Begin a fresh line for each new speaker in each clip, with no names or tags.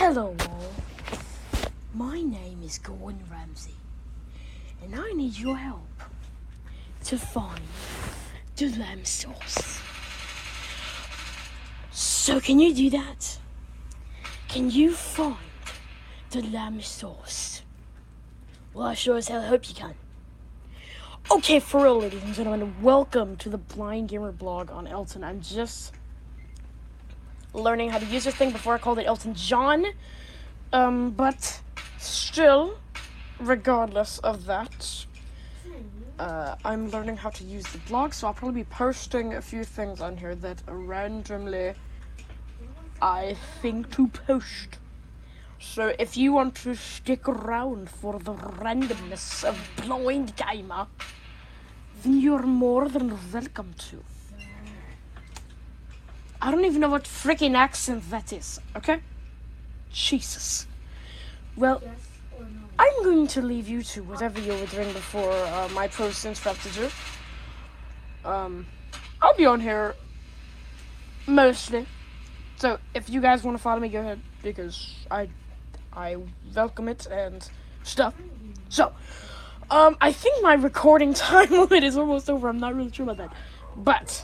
Hello all, my name is Gordon Ramsay, and I need your help to find the lamb sauce. So can you do that? Can you find the lamb sauce? Well, I sure as hell hope you can. Okay, for real, ladies and gentlemen, welcome to the Blind Gamer blog on Elton. I'm just learning how to use this thing before I called it Elton John. But still, regardless of that, I'm learning how to use the blog, so I'll probably be posting a few things on here that randomly I think to post. So if you want to stick around for the randomness of Blind Gamer, then you're more than welcome to. I don't even know what freaking accent that is, okay? Jesus. Well, I'm going to leave you to whatever you were doing before my post interrupted you. I'll be on here mostly. So if you guys want to follow me, go ahead, because I welcome it and stuff. So, I think my recording time limit is almost over. I'm not really sure about that. But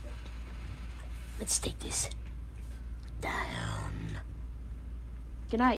let's take this down. Good night.